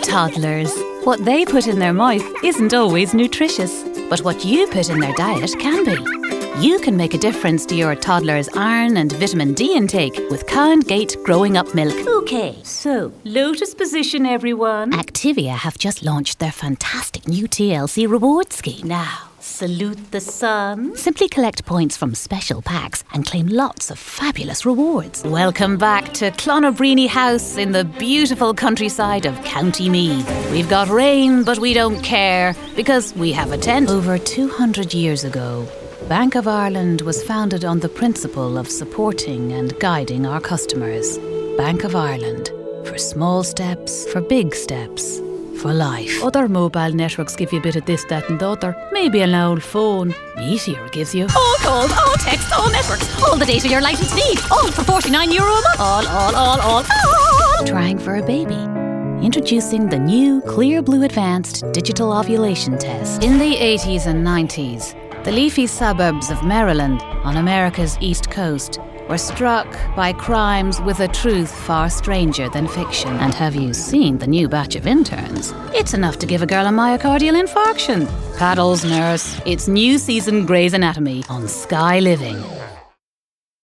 Toddlers. What they put in their mouth isn't always nutritious, but what you put in their diet can be. You can make a difference to your toddler's iron and vitamin D intake with Cow & Gate Growing Up Milk. Okay, so, lotus position, everyone. Activia have just launched their fantastic new TLC reward scheme. Now, salute the sun. Simply collect points from special packs and claim lots of fabulous rewards. Welcome back to Clonabreeny House in the beautiful countryside of County Meath. We've got rain, but we don't care because we have a tent. Over 200 years ago, Bank of Ireland was founded on the principle of supporting and guiding our customers. Bank of Ireland. For small steps, for big steps, for life. Other mobile networks give you a bit of this, that and the other. Maybe an old phone. Meteor gives you all calls, all texts, all networks, all the data you're likely to need. All for €49 a month. All. Trying for a baby. Introducing the new Clear Blue Advanced Digital Ovulation Test. In the 80s and 90s, the leafy suburbs of Maryland on America's East Coast were struck by crimes with a truth far stranger than fiction. And have you seen the new batch of interns? It's enough to give a girl a myocardial infarction. Paddles, nurse. It's new season Grey's Anatomy on Sky Living.